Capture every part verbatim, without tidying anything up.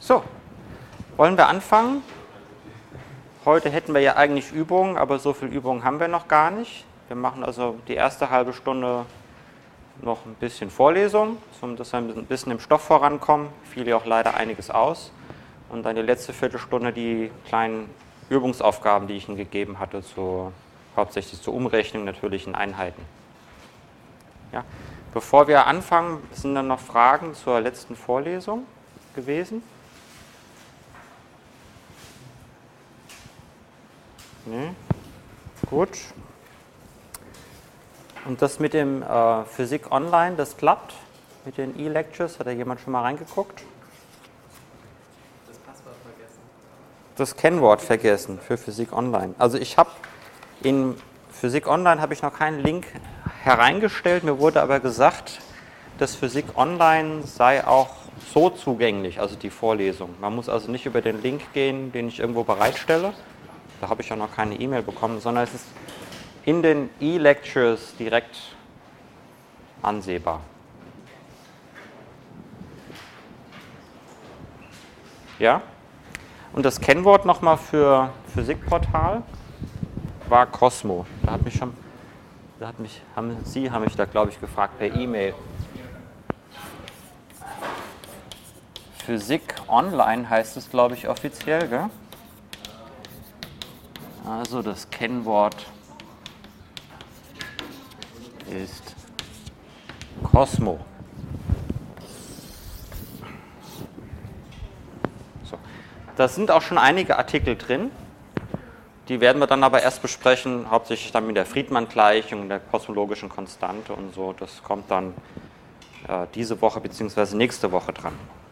So, wollen wir anfangen? Heute hätten wir ja eigentlich Übungen, aber so viel Übungen haben wir noch gar nicht. Wir machen also die erste halbe Stunde noch ein bisschen Vorlesung, dass wir ein bisschen im Stoff vorankommen. Fiel ja auch leider einiges aus. Und dann die letzte Viertelstunde die kleinen Übungsaufgaben, die ich Ihnen gegeben hatte, zur, hauptsächlich zur Umrechnung natürlichen Einheiten. Ja. Bevor wir anfangen, sind dann noch Fragen zur letzten Vorlesung gewesen? Nee. Gut. Und das mit dem äh, Physik Online, das klappt? Mit den E-Lectures, hat da jemand schon mal reingeguckt? Das Passwort vergessen. Das Kennwort vergessen für Physik Online. Also ich habe in Physik Online habe ich noch keinen Link hereingestellt, mir wurde aber gesagt, dass Physik Online sei auch so zugänglich, also die Vorlesung. Man muss also nicht über den Link gehen, den ich irgendwo bereitstelle. Da habe ich ja noch keine E-Mail bekommen, sondern es ist in den E-Lectures direkt ansehbar. Ja? Und das Kennwort nochmal für Physikportal war Cosmo. Da hat mich schon, da hat mich, haben, Sie haben mich da, glaube ich, gefragt per E-Mail. Physik Online heißt es, glaube ich, offiziell, gell? Also das Kennwort ist Cosmo. So. Da sind auch schon einige Artikel drin. Die werden wir dann aber erst besprechen, hauptsächlich dann mit der Friedmann-Gleichung, der kosmologischen Konstante und so. Das kommt dann äh, diese Woche bzw. nächste Woche dran.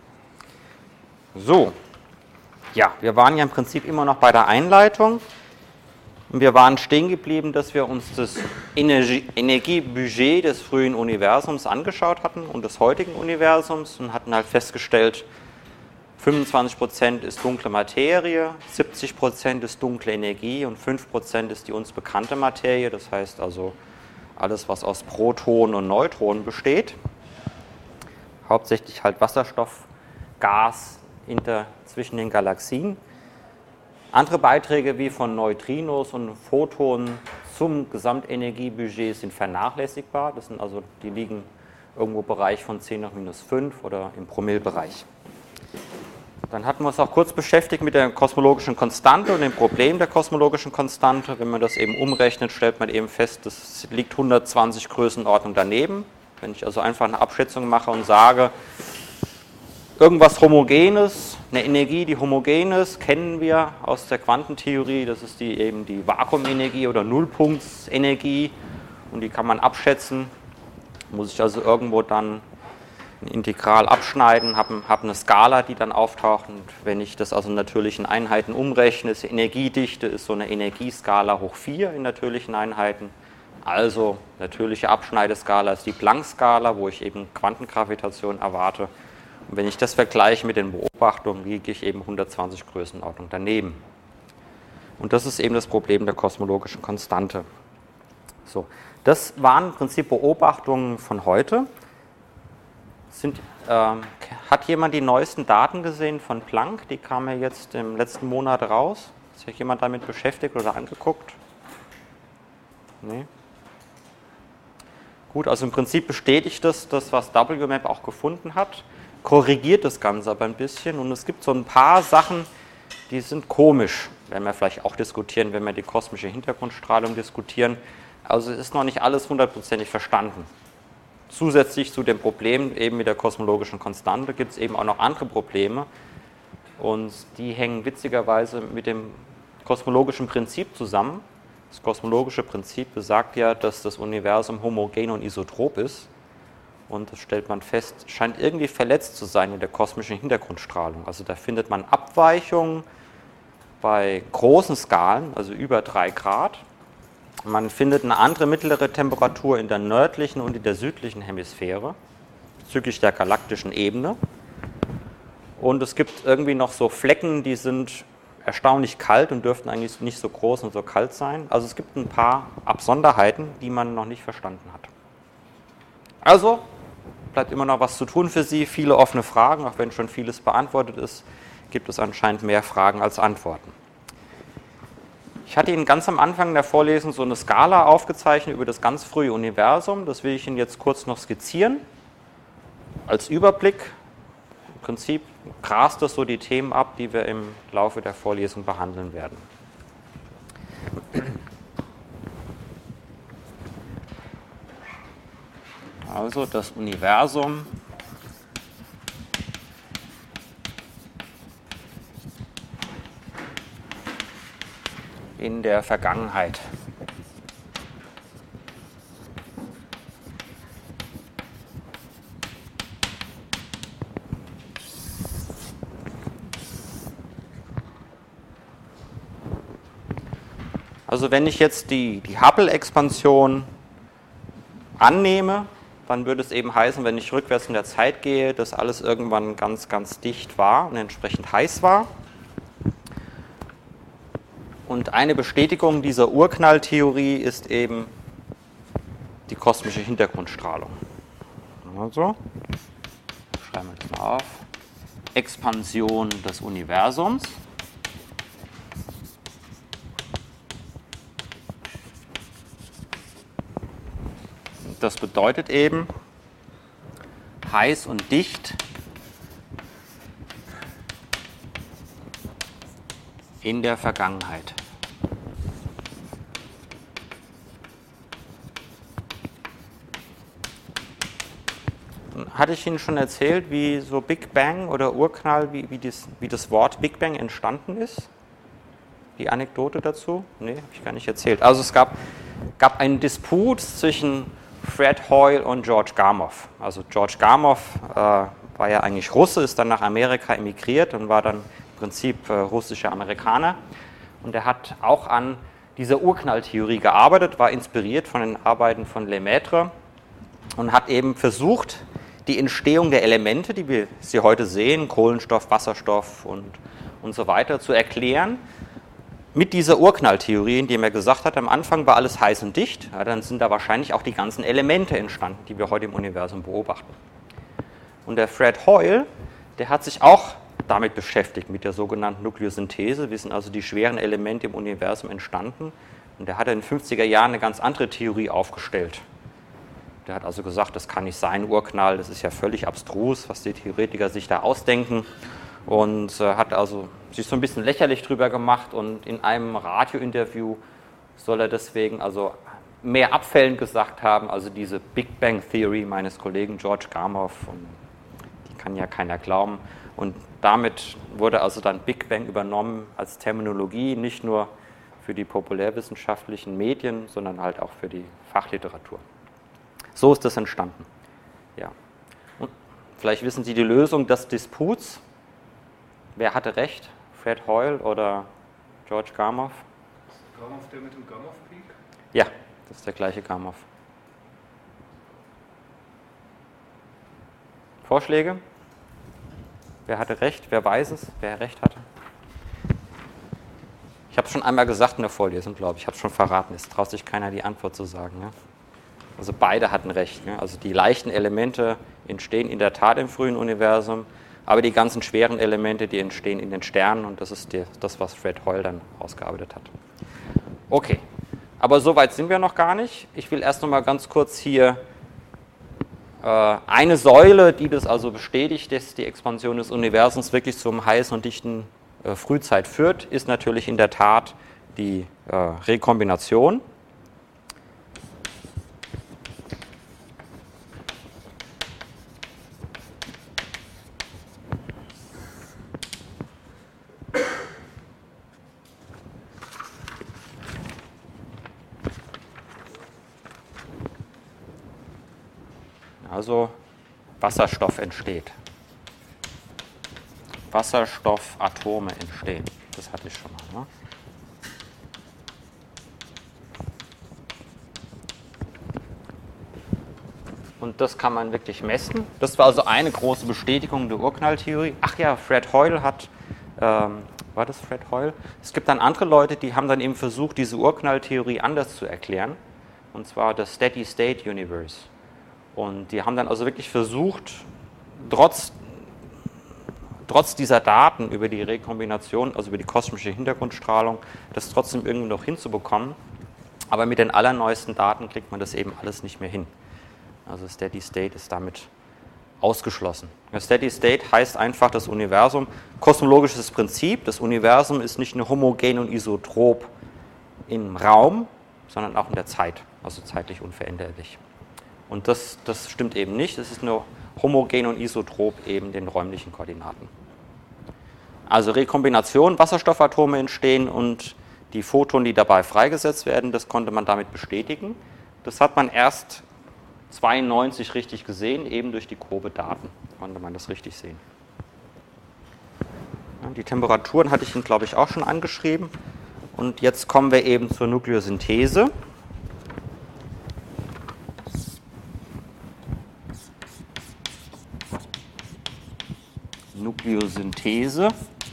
So, ja, wir waren ja im Prinzip immer noch bei der Einleitung. Und wir waren stehen geblieben, dass wir uns das Energie, Energiebudget des frühen Universums angeschaut hatten und des heutigen Universums und hatten halt festgestellt, fünfundzwanzig Prozent ist dunkle Materie, siebzig Prozent ist dunkle Energie und fünf Prozent ist die uns bekannte Materie, das heißt also alles, was aus Protonen und Neutronen besteht. Hauptsächlich halt Wasserstoff, Gas inter, zwischen den Galaxien. Andere Beiträge wie von Neutrinos und Photonen zum Gesamtenergiebudget sind vernachlässigbar. Das sind also, die liegen irgendwo im Bereich von zehn hoch minus fünf oder im Promillebereich. Dann hatten wir uns auch kurz beschäftigt mit der kosmologischen Konstante und dem Problem der kosmologischen Konstante. Wenn man das eben umrechnet, stellt man eben fest, das liegt hundertzwanzig Größenordnung daneben. Wenn ich also einfach eine Abschätzung mache und sage, irgendwas Homogenes, eine Energie, die homogen ist, kennen wir aus der Quantentheorie, das ist die, eben die Vakuumenergie oder Nullpunktsenergie und die kann man abschätzen. Muss ich also irgendwo dann ein Integral abschneiden, habe hab eine Skala, die dann auftaucht und wenn ich das also in natürlichen Einheiten umrechne, ist die Energiedichte ist so eine Energieskala hoch vier in natürlichen Einheiten. Also natürliche Abschneideskala ist die Planck-Skala, wo ich eben Quantengravitation erwarte. Und wenn ich das vergleiche mit den Beobachtungen, liege ich eben hundertzwanzig Größenordnung daneben. Und das ist eben das Problem der kosmologischen Konstante. So, das waren im Prinzip Beobachtungen von heute. Sind, ähm, hat jemand die neuesten Daten gesehen von Planck? Die kamen ja jetzt im letzten Monat raus. Ist sich jemand damit beschäftigt oder angeguckt? Nee. Gut, also im Prinzip bestätigt das, das was W M A P auch gefunden hat. Korrigiert das Ganze aber ein bisschen und es gibt so ein paar Sachen, die sind komisch, werden wir vielleicht auch diskutieren, wenn wir die kosmische Hintergrundstrahlung diskutieren. Also es ist noch nicht alles hundertprozentig verstanden. Zusätzlich zu dem Problem eben mit der kosmologischen Konstante gibt es eben auch noch andere Probleme und die hängen witzigerweise mit dem kosmologischen Prinzip zusammen. Das kosmologische Prinzip besagt ja, dass das Universum homogen und isotrop ist. Und das stellt man fest, scheint irgendwie verletzt zu sein in der kosmischen Hintergrundstrahlung. Also da findet man Abweichungen bei großen Skalen, also über drei Grad. Man findet eine andere mittlere Temperatur in der nördlichen und in der südlichen Hemisphäre, bezüglich der galaktischen Ebene. Und es gibt irgendwie noch so Flecken, die sind erstaunlich kalt und dürften eigentlich nicht so groß und so kalt sein. Also es gibt ein paar Absonderheiten, die man noch nicht verstanden hat. Also bleibt immer noch was zu tun für Sie, viele offene Fragen, auch wenn schon vieles beantwortet ist, gibt es anscheinend mehr Fragen als Antworten. Ich hatte Ihnen ganz am Anfang der Vorlesung so eine Skala aufgezeichnet über das ganz frühe Universum, das will ich Ihnen jetzt kurz noch skizzieren, als Überblick. Im Prinzip grast das so die Themen ab, die wir im Laufe der Vorlesung behandeln werden. Also das Universum in der Vergangenheit. Also wenn ich jetzt die, die Hubble-Expansion annehme, dann würde es eben heißen, wenn ich rückwärts in der Zeit gehe, dass alles irgendwann ganz, ganz dicht war und entsprechend heiß war. Und eine Bestätigung dieser Urknalltheorie ist eben die kosmische Hintergrundstrahlung. Also, schreiben wir das mal auf. Expansion des Universums. Das bedeutet eben, heiß und dicht in der Vergangenheit. Hatte ich Ihnen schon erzählt, wie so Big Bang oder Urknall, wie, wie, das, wie das Wort Big Bang entstanden ist? Die Anekdote dazu? Nee, habe ich gar nicht erzählt. Also es gab, gab einen Disput zwischen Fred Hoyle und George Gamow. Also George Gamow äh, war ja eigentlich Russe, ist dann nach Amerika emigriert und war dann im Prinzip äh, russischer Amerikaner. Und er hat auch an dieser Urknalltheorie gearbeitet, war inspiriert von den Arbeiten von Lemaitre und hat eben versucht, die Entstehung der Elemente, die wir sie heute sehen, Kohlenstoff, Wasserstoff und, und so weiter, zu erklären mit dieser Urknalltheorie, indem er gesagt hat, am Anfang war alles heiß und dicht, ja, dann sind da wahrscheinlich auch die ganzen Elemente entstanden, die wir heute im Universum beobachten. Und der Fred Hoyle, der hat sich auch damit beschäftigt, mit der sogenannten Nukleosynthese, wie sind also die schweren Elemente im Universum entstanden. Und der hat in den fünfziger Jahren eine ganz andere Theorie aufgestellt. Der hat also gesagt, das kann nicht sein, Urknall, das ist ja völlig abstrus, was die Theoretiker sich da ausdenken. Und äh, hat also sich so ein bisschen lächerlich drüber gemacht und in einem Radiointerview soll er deswegen also mehr abfällend gesagt haben, also diese Big Bang Theory meines Kollegen George Gamow, und die kann ja keiner glauben. Und damit wurde also dann Big Bang übernommen als Terminologie, nicht nur für die populärwissenschaftlichen Medien, sondern halt auch für die Fachliteratur. So ist das entstanden. Ja. Und vielleicht wissen Sie die Lösung des Disputs. Wer hatte recht? Fred Hoyle oder George Gamow? Ist Gamow der mit dem Gamow-Peak? Ja, das ist der gleiche Gamow. Vorschläge? Wer hatte recht? Wer weiß es? Wer recht hatte? Ich habe es schon einmal gesagt in der Vorlesung, glaube ich. Ich habe es schon verraten. Es traut sich keiner, die Antwort zu sagen. Ne? Also beide hatten recht. Ne? Also die leichten Elemente entstehen in der Tat im frühen Universum, aber die ganzen schweren Elemente, die entstehen in den Sternen, und das ist die, das, was Fred Hoyle dann ausgearbeitet hat. Okay, aber so weit sind wir noch gar nicht. Ich will erst noch mal ganz kurz hier äh, eine Säule, die das also bestätigt, dass die Expansion des Universums wirklich zum heißen und dichten äh, Frühzeit führt, ist natürlich in der Tat die äh, Rekombination. Also Wasserstoff entsteht. Wasserstoffatome entstehen. Das hatte ich schon mal. Ne? Und das kann man wirklich messen. Das war also eine große Bestätigung der Urknalltheorie. Ach ja, Fred Hoyle hat, ähm, war das Fred Hoyle? Es gibt dann andere Leute, die haben dann eben versucht, diese Urknalltheorie anders zu erklären. Und zwar das Steady State Universe. Und die haben dann also wirklich versucht, trotz, trotz dieser Daten über die Rekombination, also über die kosmische Hintergrundstrahlung, das trotzdem irgendwie noch hinzubekommen. Aber mit den allerneuesten Daten kriegt man das eben alles nicht mehr hin. Also Steady State ist damit ausgeschlossen. Steady State heißt einfach das Universum, kosmologisches Prinzip, das Universum ist nicht nur homogen und isotrop im Raum, sondern auch in der Zeit, also zeitlich unveränderlich. Und das, das stimmt eben nicht, es ist nur homogen und isotrop eben den räumlichen Koordinaten. Also Rekombination, Wasserstoffatome entstehen und die Photonen, die dabei freigesetzt werden, das konnte man damit bestätigen. Das hat man erst zweiundneunzig richtig gesehen, eben durch die Probedaten konnte man das richtig sehen. Die Temperaturen hatte ich Ihnen, glaube ich, auch schon angeschrieben. Und jetzt kommen wir eben zur Nukleosynthese. Nukleosynthese.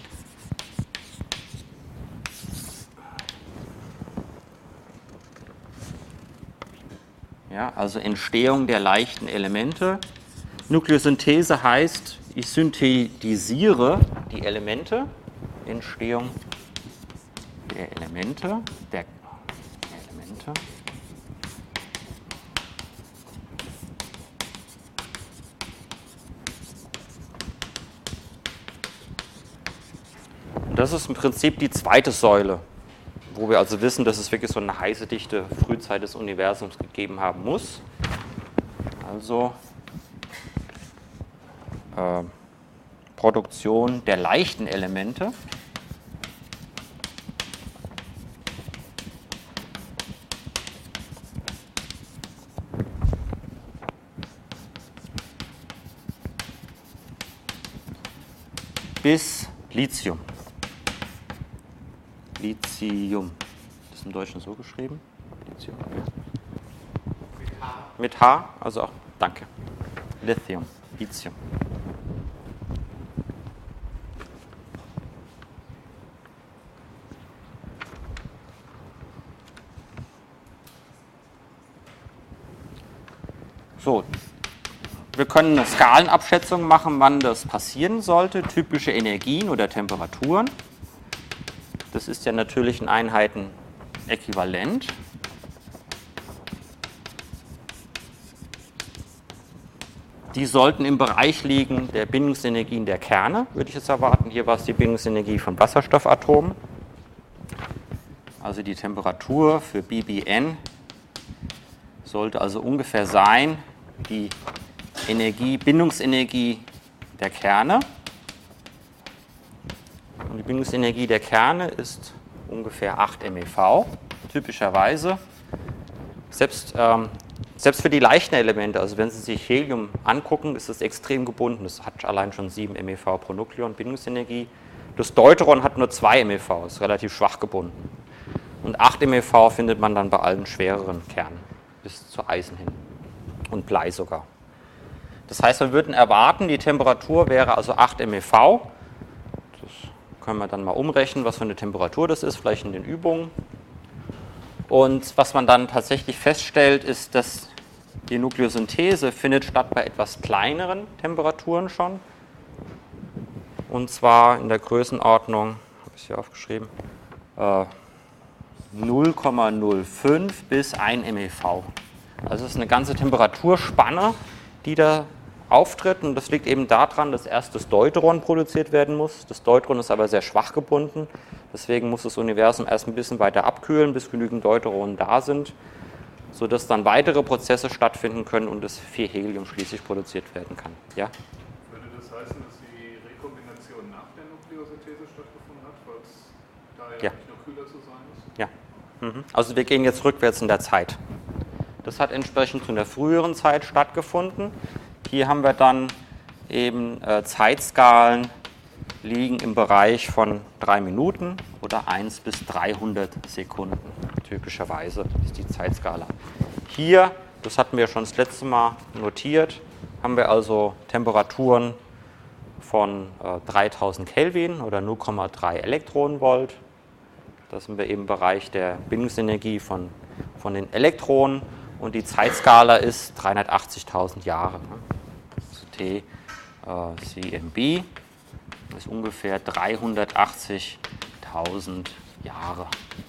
Ja, also Entstehung der leichten Elemente. Nukleosynthese heißt, ich synthetisiere die Elemente. Entstehung der Elemente. Der Elemente. Und das ist im Prinzip die zweite Säule, wo wir also wissen, dass es wirklich so eine heiße, dichte Frühzeit des Universums gegeben haben muss. Also äh, Produktion der leichten Elemente. Bis Lithium. Lithium. Das ist im Deutschen so geschrieben. Lithium. Mit H. Mit H, also auch, danke. Lithium. Lithium. So, wir können eine Skalenabschätzung machen, wann das passieren sollte. Typische Energien oder Temperaturen. Das ist ja natürlich in Einheiten äquivalent. Die sollten im Bereich liegen der Bindungsenergien der Kerne, würde ich jetzt erwarten. Hier war es die Bindungsenergie von Wasserstoffatomen. Also die Temperatur für B B N sollte also ungefähr sein, die Energie, Bindungsenergie der Kerne. Und die Bindungsenergie der Kerne ist ungefähr acht MeV, typischerweise. Selbst, ähm, selbst für die leichten Elemente, also wenn Sie sich Helium angucken, ist es extrem gebunden. Das hat allein schon sieben MeV pro Nukleon Bindungsenergie. Das Deuteron hat nur zwei MeV, ist relativ schwach gebunden. Und acht MeV findet man dann bei allen schwereren Kernen, bis zu Eisen hin und Blei sogar. Das heißt, wir würden erwarten, die Temperatur wäre also acht MeV. Das können wir dann mal umrechnen, was für eine Temperatur das ist, vielleicht in den Übungen. Und was man dann tatsächlich feststellt, ist, dass die Nukleosynthese findet statt bei etwas kleineren Temperaturen schon. Und zwar in der Größenordnung, habe ich hier aufgeschrieben, äh, null Komma null fünf bis ein MeV. Also es ist eine ganze Temperaturspanne, die da auftritt. Und das liegt eben daran, dass erst das Deuteron produziert werden muss. Das Deuteron ist aber sehr schwach gebunden. Deswegen muss das Universum erst ein bisschen weiter abkühlen, bis genügend Deuteronen da sind, sodass dann weitere Prozesse stattfinden können und das vier Helium schließlich produziert werden kann. Ja? Würde das heißen, dass die Rekombination nach der Nukleosynthese stattgefunden hat, weil es da ja, Ja. nicht noch kühler zu sein ist? Ja. Mhm. Also wir gehen jetzt rückwärts in der Zeit. Das hat entsprechend zu einer früheren Zeit stattgefunden. Hier haben wir dann eben äh, Zeitskalen liegen im Bereich von drei Minuten oder eins bis dreihundert Sekunden. Typischerweise ist die Zeitskala. Hier, das hatten wir schon das letzte Mal notiert, haben wir also Temperaturen von äh, dreitausend Kelvin oder null Komma drei Elektronenvolt. Da sind wir eben im Bereich der Bindungsenergie von, von den Elektronen. und die Zeitskala ist dreihundertachtzigtausend Jahre. Also T äh, C M B ist ungefähr dreihundertachtzigtausend Jahre.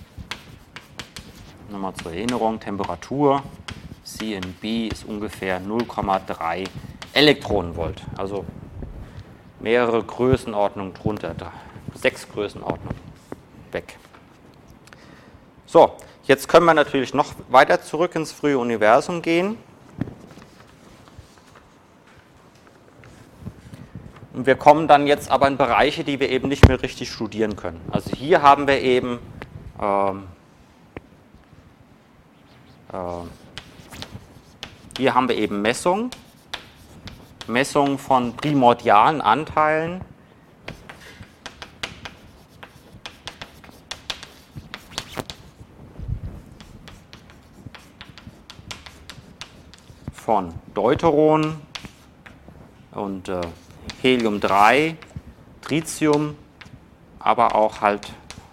Nochmal zur Erinnerung, Temperatur C M B ist ungefähr null Komma drei Elektronenvolt, also mehrere Größenordnungen drunter, sechs Größenordnungen weg. So, jetzt können wir natürlich noch weiter zurück ins frühe Universum gehen. Und wir kommen dann jetzt aber in Bereiche, die wir eben nicht mehr richtig studieren können. Also hier haben wir eben ähm, äh, hier haben wir eben Messungen, Messungen von primordialen Anteilen von Deuteron und äh, Helium drei, Tritium, aber auch halt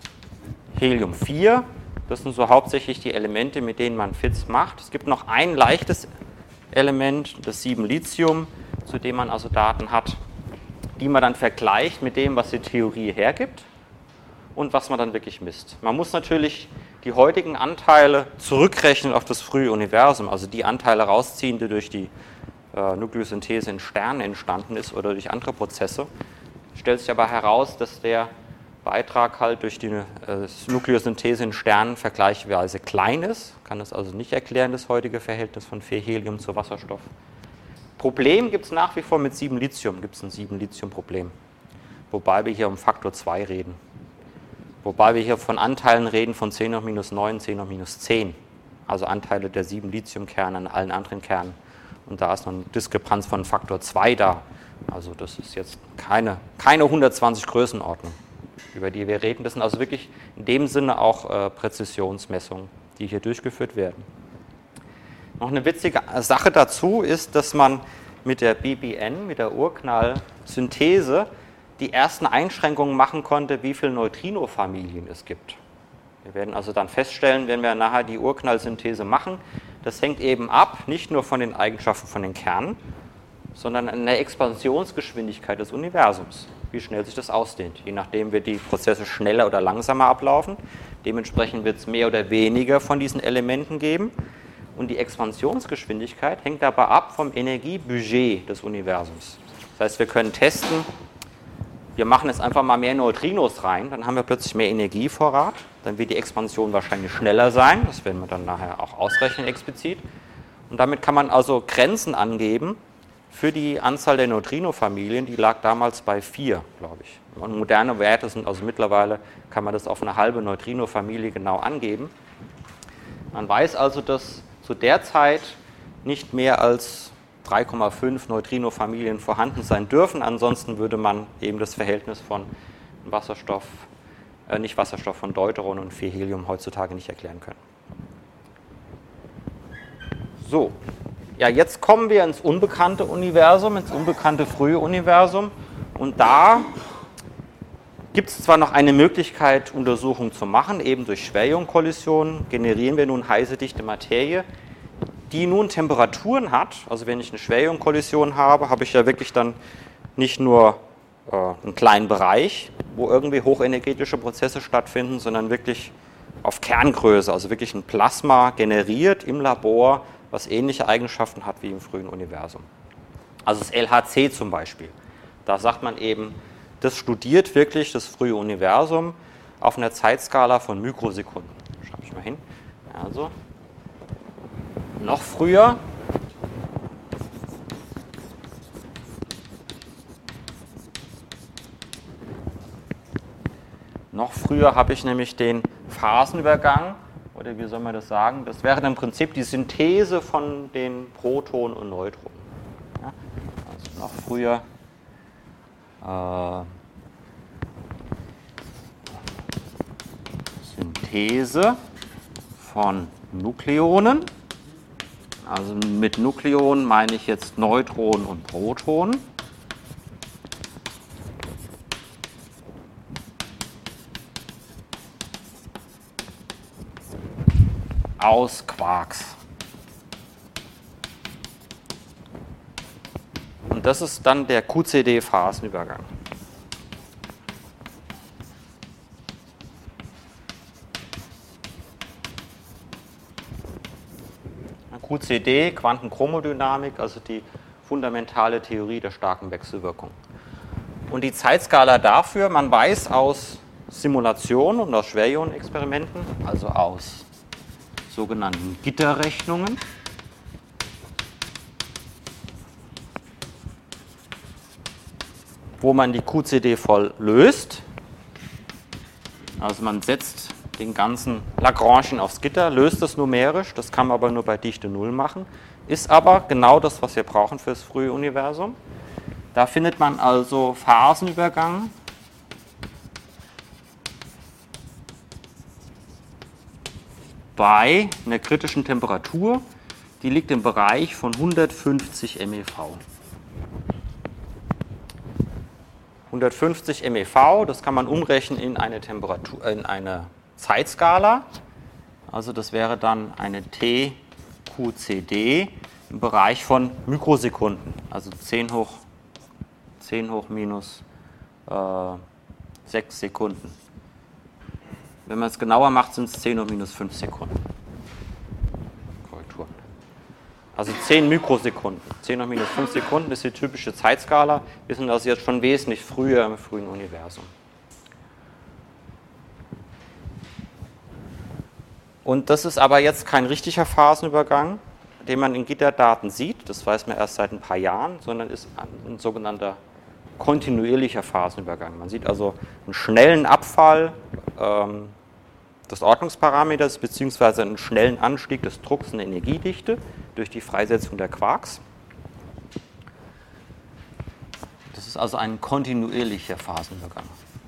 Helium vier. Das sind so hauptsächlich die Elemente, mit denen man F I T S macht. Es gibt noch ein leichtes Element, das sieben Lithium, zu dem man also Daten hat, die man dann vergleicht mit dem, was die Theorie hergibt und was man dann wirklich misst. Man muss natürlich die heutigen Anteile zurückrechnen auf das frühe Universum, also die Anteile rausziehen, die durch die äh, Nukleosynthese in Sternen entstanden ist oder durch andere Prozesse. Stellt sich aber heraus, dass der Beitrag halt durch die äh, Nukleosynthese in Sternen vergleichsweise klein ist. Kann das also nicht erklären, das heutige Verhältnis von vier Helium zu Wasserstoff. Problem gibt es nach wie vor mit sieben Lithium, gibt es ein sieben Lithium-Problem. Wobei wir hier um Faktor zwei reden. Wobei wir hier von Anteilen reden von zehn hoch minus neun, zehn hoch minus zehn. Also Anteile der sieben Lithium-Kerne an allen anderen Kernen. Und da ist noch eine Diskrepanz von Faktor zwei da. Also das ist jetzt keine, keine hundertzwanzig Größenordnung, über die wir reden. Das sind also wirklich in dem Sinne auch äh, Präzisionsmessungen, die hier durchgeführt werden. Noch eine witzige Sache dazu ist, dass man mit der B B N, mit der Urknallsynthese, die ersten Einschränkungen machen konnte, wie viele Neutrinofamilien es gibt. Wir werden also dann feststellen, wenn wir nachher die Urknallsynthese machen, das hängt eben ab, nicht nur von den Eigenschaften von den Kernen, sondern an der Expansionsgeschwindigkeit des Universums, wie schnell sich das ausdehnt, je nachdem wird die Prozesse schneller oder langsamer ablaufen. Dementsprechend wird es mehr oder weniger von diesen Elementen geben. Und die Expansionsgeschwindigkeit hängt aber ab vom Energiebudget des Universums. Das heißt, wir können testen, wir machen jetzt einfach mal mehr Neutrinos rein, dann haben wir plötzlich mehr Energievorrat, dann wird die Expansion wahrscheinlich schneller sein, das werden wir dann nachher auch ausrechnen explizit. Und damit kann man also Grenzen angeben für die Anzahl der Neutrinofamilien, die lag damals bei vier, glaube ich. Und moderne Werte sind also mittlerweile, kann man das auf eine halbe Neutrinofamilie genau angeben. Man weiß also, dass zu der Zeit nicht mehr als drei Komma fünf Neutrinofamilien vorhanden sein dürfen. Ansonsten würde man eben das Verhältnis von Wasserstoff, äh, nicht Wasserstoff, von Deuteron und vier Helium heutzutage nicht erklären können. So, ja, jetzt kommen wir ins unbekannte Universum, ins unbekannte frühe Universum. Und da gibt es zwar noch eine Möglichkeit, Untersuchungen zu machen, eben durch Schwerionkollisionen generieren wir nun heiße, dichte Materie, die nun Temperaturen hat. Also wenn ich eine Schwerionkollision habe, habe ich ja wirklich dann nicht nur äh, einen kleinen Bereich, wo irgendwie hochenergetische Prozesse stattfinden, sondern wirklich auf Kerngröße, also wirklich ein Plasma generiert im Labor, was ähnliche Eigenschaften hat wie im frühen Universum. Also das L H C zum Beispiel. Da sagt man eben, das studiert wirklich das frühe Universum auf einer Zeitskala von Mikrosekunden. Schreibe ich mal hin. Also noch früher noch früher habe ich nämlich den Phasenübergang, oder wie soll man das sagen? Das wäre im Prinzip die Synthese von den Protonen und Neutronen. Ja, also noch früher äh, Synthese von Nukleonen. Also mit Nukleonen meine ich jetzt Neutronen und Protonen. Aus Quarks. Und das ist dann der Q C D-Phasenübergang. Q C D, Quantenchromodynamik, also die fundamentale Theorie der starken Wechselwirkung. Und die Zeitskala dafür, man weiß aus Simulationen und aus Schwerionenexperimenten, also aus sogenannten Gitterrechnungen, wo man die Q C D voll löst. Also man setzt den ganzen Lagrangian aufs Gitter, löst es numerisch, das kann man aber nur bei Dichte null machen, ist aber genau das, was wir brauchen für das frühe Universum. Da findet man also Phasenübergang bei einer kritischen Temperatur, die liegt im Bereich von hundertfünfzig MeV. hundertfünfzig MeV, das kann man umrechnen in eine Temperatur, in eine Zeitskala. Also das wäre dann eine T Q C D im Bereich von Mikrosekunden, also zehn hoch, zehn hoch minus äh, sechs Sekunden. Wenn man es genauer macht, sind es zehn hoch minus fünf Sekunden. Korrektur. Also zehn Mikrosekunden. zehn hoch minus fünf Sekunden ist die typische Zeitskala. Wir sind also jetzt schon wesentlich früher im frühen Universum. Und das ist aber jetzt kein richtiger Phasenübergang, den man in Gitterdaten sieht, das weiß man erst seit ein paar Jahren, sondern ist ein sogenannter kontinuierlicher Phasenübergang. Man sieht also einen schnellen Abfall ähm, des Ordnungsparameters bzw. einen schnellen Anstieg des Drucks und der Energiedichte durch die Freisetzung der Quarks. Das ist also ein kontinuierlicher Phasenübergang.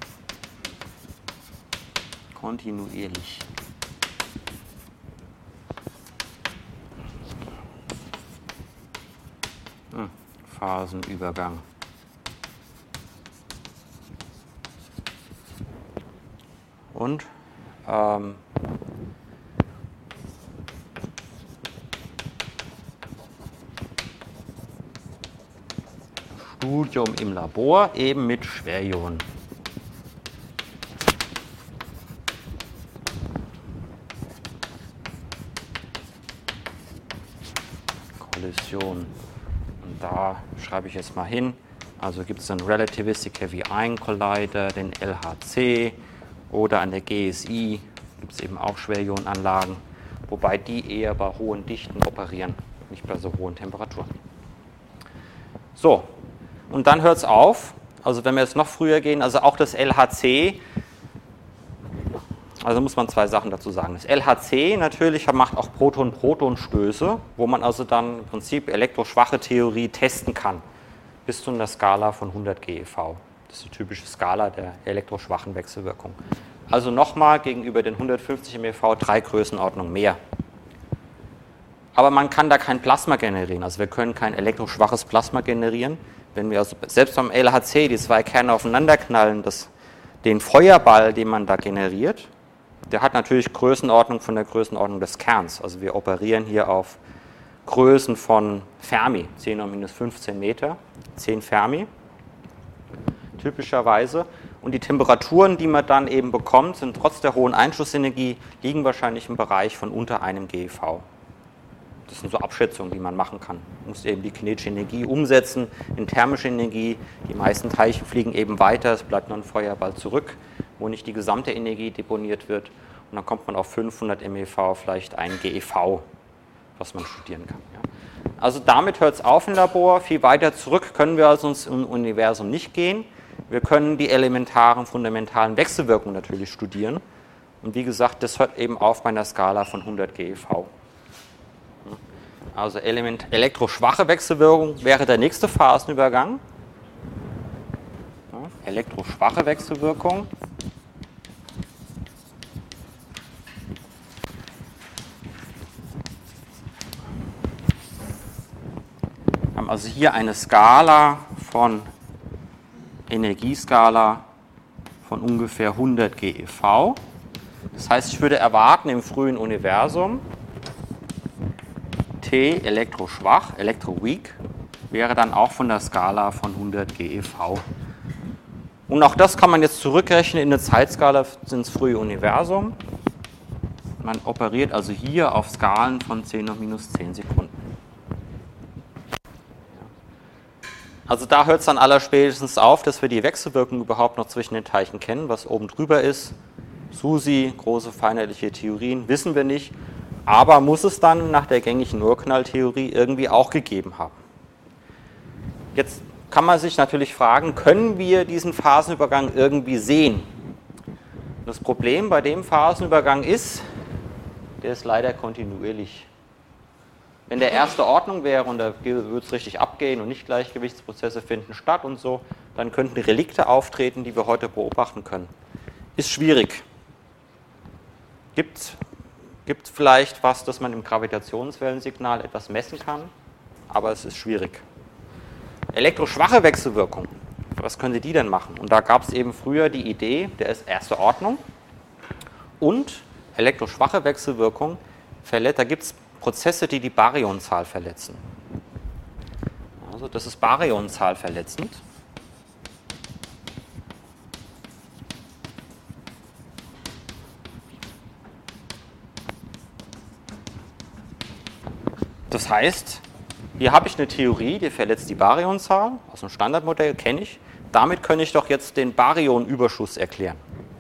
Kontinuierlich. Hm, Phasenübergang. Und ähm, Studium im Labor eben mit Schwerionen. Kollision. Und da schreibe ich jetzt mal hin. Also gibt es einen Relativistic Heavy Ion Collider, den L H C, oder an der G S I gibt es eben auch Schwerionenanlagen, wobei die eher bei hohen Dichten operieren, nicht bei so hohen Temperaturen. So, und dann hört es auf. Also wenn wir jetzt noch früher gehen, also auch das L H C, also muss man zwei Sachen dazu sagen. Das L H C natürlich macht auch Proton-Proton-Stöße, wo man also dann im Prinzip elektroschwache Theorie testen kann, bis zu einer Skala von hundert GeV. Das ist die typische Skala der elektroschwachen Wechselwirkung. Also nochmal gegenüber den hundertfünfzig MeV drei Größenordnungen mehr. Aber man kann da kein Plasma generieren. Also wir können kein elektroschwaches Plasma generieren. Wenn wir also selbst beim L H C die zwei Kerne aufeinander knallen, das, den Feuerball, den man da generiert, der hat natürlich Größenordnung von der Größenordnung des Kerns. Also wir operieren hier auf Größen von Fermi, zehn hoch minus fünfzehn Meter, zehn Fermi. Typischerweise. Und die Temperaturen, die man dann eben bekommt, sind trotz der hohen Einschussenergie, liegen wahrscheinlich im Bereich von unter einem GeV. Das sind so Abschätzungen, die man machen kann. Man muss eben die kinetische Energie umsetzen in thermische Energie. Die meisten Teilchen fliegen eben weiter, es bleibt nur ein Feuerball zurück, wo nicht die gesamte Energie deponiert wird. Und dann kommt man auf fünfhundert MeV, vielleicht ein GeV, was man studieren kann. Ja. Also damit hört es auf im Labor. Viel weiter zurück können wir also ins Universum nicht gehen. Wir können die elementaren, fundamentalen Wechselwirkungen natürlich studieren. Und wie gesagt, das hört eben auf bei einer Skala von hundert GeV. Also element, elektroschwache Wechselwirkung wäre der nächste Phasenübergang. Ja, elektroschwache Wechselwirkung. Wir haben also hier eine Skala von Energieskala von ungefähr hundert GeV. Das heißt, ich würde erwarten im frühen Universum T elektroschwach, elektroweak, wäre dann auch von der Skala von hundert GeV. Und auch das kann man jetzt zurückrechnen in eine Zeitskala ins frühe Universum. Man operiert also hier auf Skalen von zehn hoch minus zehn Sekunden. Also da hört es dann allerspätestens auf, dass wir die Wechselwirkung überhaupt noch zwischen den Teilchen kennen, was oben drüber ist. SUSY, große vereinheitliche Theorien, wissen wir nicht, aber muss es dann nach der gängigen Urknalltheorie irgendwie auch gegeben haben. Jetzt kann man sich natürlich fragen, können wir diesen Phasenübergang irgendwie sehen? Das Problem bei dem Phasenübergang ist, der ist leider kontinuierlich. Wenn der erste Ordnung wäre und da würde es richtig abgehen und Nicht-Gleichgewichtsprozesse finden statt und so, dann könnten Relikte auftreten, die wir heute beobachten können. Ist schwierig. Gibt es vielleicht was, dass man im Gravitationswellensignal etwas messen kann, aber es ist schwierig. Elektroschwache Wechselwirkung, was können Sie die denn machen? Und da gab es eben früher die Idee, der ist erste Ordnung und elektroschwache Wechselwirkung, da gibt es Prozesse, die die Baryonzahl verletzen. Also das ist Baryonzahl verletzend. Das heißt, hier habe ich eine Theorie, die verletzt die Baryonzahl, aus dem Standardmodell kenne ich. Damit kann ich doch jetzt den Baryonüberschuss erklären.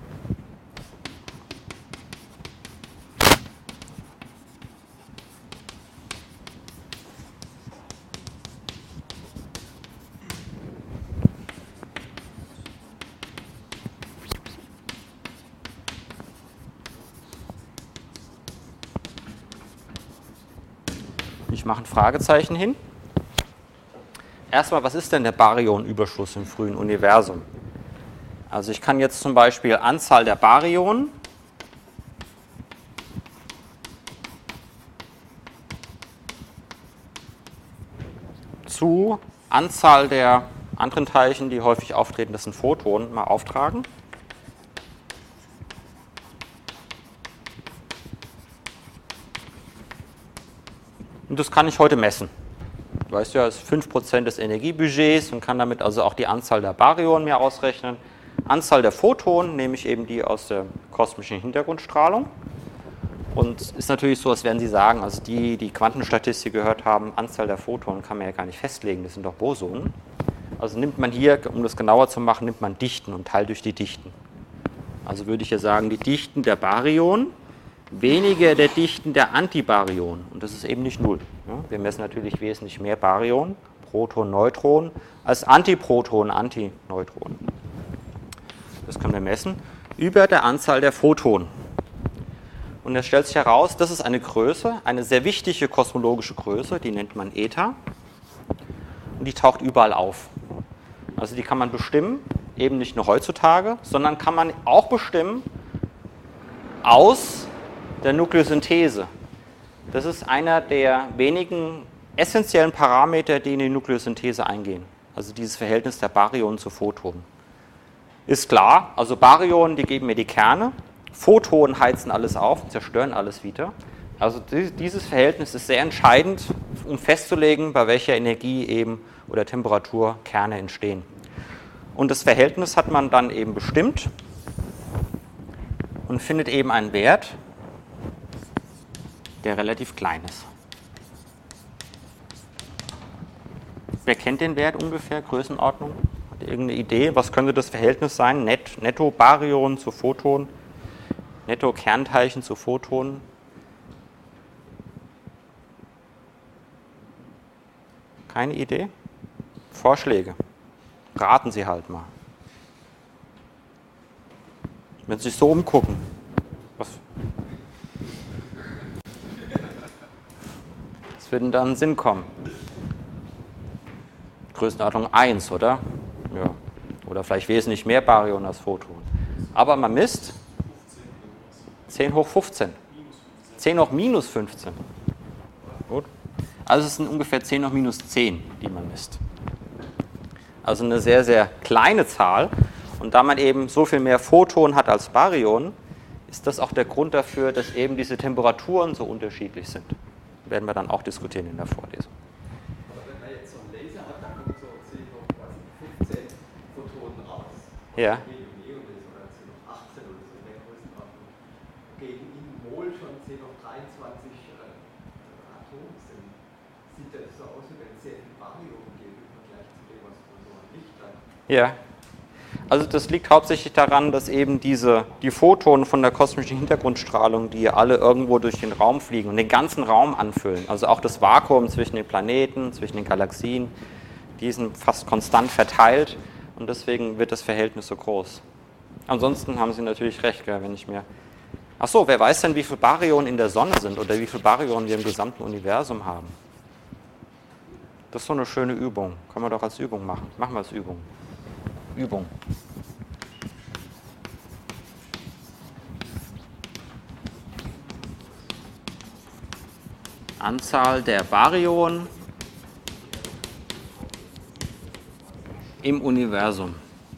Ich mache ein Fragezeichen hin. Erstmal, was ist denn der Baryonüberschuss im frühen Universum? Also ich kann jetzt zum Beispiel Anzahl der Baryonen zu Anzahl der anderen Teilchen, die häufig auftreten, das sind Photonen, mal auftragen. Und das kann ich heute messen. Du weißt ja, das ist fünf Prozent des Energiebudgets und kann damit also auch die Anzahl der Baryonen mir ausrechnen. Anzahl der Photonen nehme ich eben die aus der kosmischen Hintergrundstrahlung. Und ist natürlich so, als werden Sie sagen, also die, die Quantenstatistik gehört haben, Anzahl der Photonen kann man ja gar nicht festlegen, das sind doch Bosonen. Also nimmt man hier, um das genauer zu machen, nimmt man Dichten und teilt durch die Dichten. Also würde ich ja sagen, die Dichten der Baryonen weniger der Dichten der Antibaryonen. Und das ist eben nicht null. Wir messen natürlich wesentlich mehr Baryonen, Protonen, Neutronen, als Antiprotonen, Antineutronen. Das können wir messen über der Anzahl der Photonen. Und es stellt sich heraus, das ist eine Größe, eine sehr wichtige kosmologische Größe, die nennt man Eta. Und die taucht überall auf. Also die kann man bestimmen, eben nicht nur heutzutage, sondern kann man auch bestimmen aus der Nukleosynthese. Das ist einer der wenigen essentiellen Parameter, die in die Nukleosynthese eingehen. Also dieses Verhältnis der Baryonen zu Photonen. Ist klar, also Baryonen, die geben mir die Kerne, Photonen heizen alles auf, zerstören alles wieder. Also dieses Verhältnis ist sehr entscheidend, um festzulegen, bei welcher Energie eben oder Temperatur Kerne entstehen. Und das Verhältnis hat man dann eben bestimmt und findet eben einen Wert, der relativ klein ist. Wer kennt den Wert ungefähr, Größenordnung? Hat ihr irgendeine Idee? Was könnte das Verhältnis sein? Net, Netto Baryonen zu Photonen, Netto Kernteilchen zu Photonen? Keine Idee? Vorschläge? Raten Sie halt mal. Wenn Sie sich so umgucken, was wird denn da in den Sinn kommen? Größenordnung eins, oder? Ja. Oder vielleicht wesentlich mehr Baryonen als Photonen. Aber man misst zehn hoch fünfzehn. zehn hoch minus fünfzehn. Gut. Also es sind ungefähr zehn hoch minus zehn, die man misst. Also eine sehr, sehr kleine Zahl. Und da man eben so viel mehr Photonen hat als Baryonen, ist das auch der Grund dafür, dass eben diese Temperaturen so unterschiedlich sind. Werden wir dann auch diskutieren in der Vorlesung. Aber wenn man jetzt so ein Laser hat, dann kommt so zehn hoch fünfzehn Photonen raus. Ja. Gegen Neon ist oder zehn hoch achtzehn oder so in der Größenordnung. Gegen in Mol schon zehn hoch dreiundzwanzig äh, Atom sind. Sieht das so aus, wie wenn es sehr viel Baryon gibt im Vergleich zu dem, was man so an Licht hat. Ja. Also das liegt hauptsächlich daran, dass eben diese, die Photonen von der kosmischen Hintergrundstrahlung, die alle irgendwo durch den Raum fliegen und den ganzen Raum anfüllen, also auch das Vakuum zwischen den Planeten, zwischen den Galaxien, die sind fast konstant verteilt und deswegen wird das Verhältnis so groß. Ansonsten haben Sie natürlich recht, wenn ich mir... Ach so, wer weiß denn, wie viele Baryonen in der Sonne sind oder wie viele Baryonen wir im gesamten Universum haben? Das ist so eine schöne Übung. Kann man doch als Übung machen. Machen wir als Übung. Übung. Anzahl der Baryonen im Universum.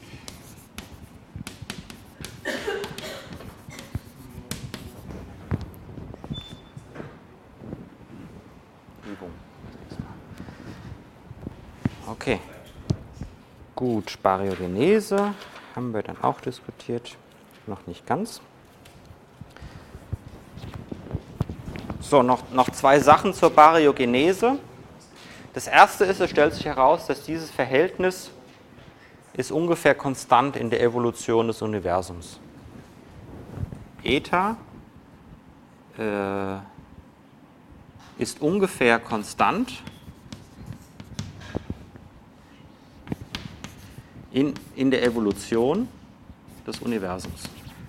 Übung. Okay. Gut, Baryogenese haben wir dann auch diskutiert, noch nicht ganz. So, noch, noch zwei Sachen zur Baryogenese. Das erste ist, es stellt sich heraus, dass dieses Verhältnis ist ungefähr konstant in der Evolution des Universums. Eta äh, ist ungefähr konstant In, in der Evolution des Universums.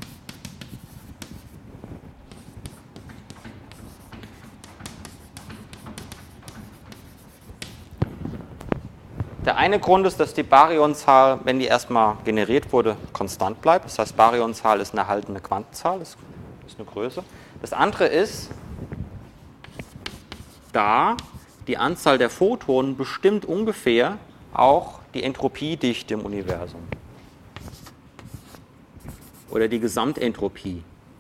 Der eine Grund ist, dass die Baryonzahl, wenn die erstmal generiert wurde, konstant bleibt. Das heißt, Baryonzahl ist eine erhaltene Quantenzahl, das ist eine Größe. Das andere ist, da die Anzahl der Photonen bestimmt ungefähr auch die Entropiedichte im Universum oder die Gesamtentropie.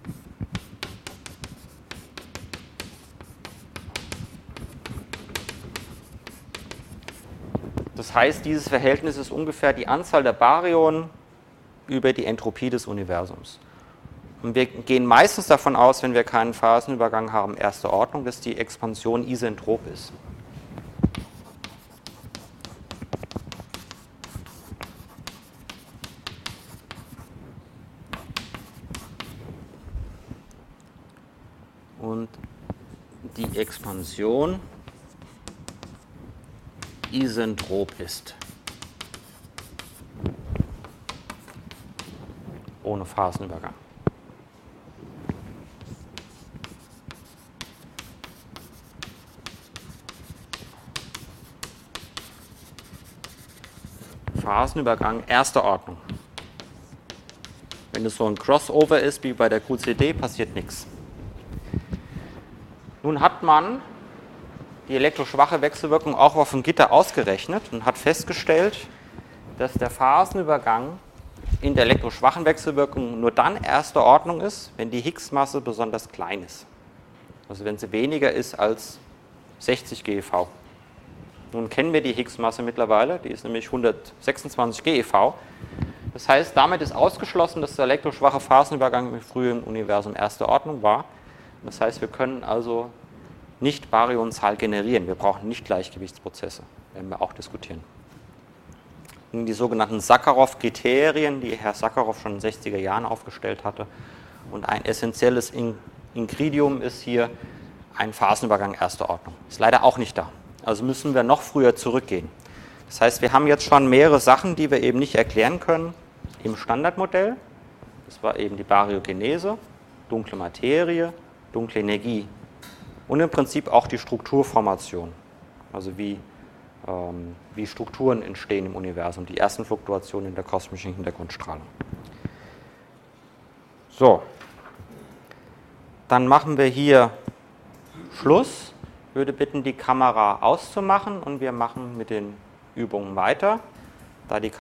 Das heißt, dieses Verhältnis ist ungefähr die Anzahl der Baryonen über die Entropie des Universums. Und wir gehen meistens davon aus, wenn wir keinen Phasenübergang haben, erster Ordnung, dass die Expansion isentrop ist. Und die Expansion isentrop ist. Ohne Phasenübergang. Phasenübergang erster Ordnung. Wenn es so ein Crossover ist wie bei der Q C D, passiert nichts. Nun hat man die elektroschwache Wechselwirkung auch auf dem Gitter ausgerechnet und hat festgestellt, dass der Phasenübergang in der elektroschwachen Wechselwirkung nur dann erster Ordnung ist, wenn die Higgs-Masse besonders klein ist. Also wenn sie weniger ist als sechzig GeV. Nun kennen wir die Higgs-Masse mittlerweile, die ist nämlich hundertsechsundzwanzig GeV. Das heißt, damit ist ausgeschlossen, dass der elektroschwache Phasenübergang im frühen Universum erster Ordnung war. Das heißt, wir können also nicht Baryonzahl generieren. Wir brauchen nicht Gleichgewichtsprozesse, werden wir auch diskutieren. Die sogenannten Sakharov-Kriterien, die Herr Sakharov schon in den sechziger Jahren aufgestellt hatte. Und ein essentielles Ingridium ist hier ein Phasenübergang erster Ordnung. Ist leider auch nicht da. Also müssen wir noch früher zurückgehen. Das heißt, wir haben jetzt schon mehrere Sachen, die wir eben nicht erklären können im Standardmodell. Das war eben die Baryogenese, dunkle Materie, dunkle Energie und im Prinzip auch die Strukturformation, also wie, ähm, wie Strukturen entstehen im Universum, die ersten Fluktuationen in der kosmischen Hintergrundstrahlung. So, dann machen wir hier Schluss. Ich würde bitten, die Kamera auszumachen und wir machen mit den Übungen weiter. Da die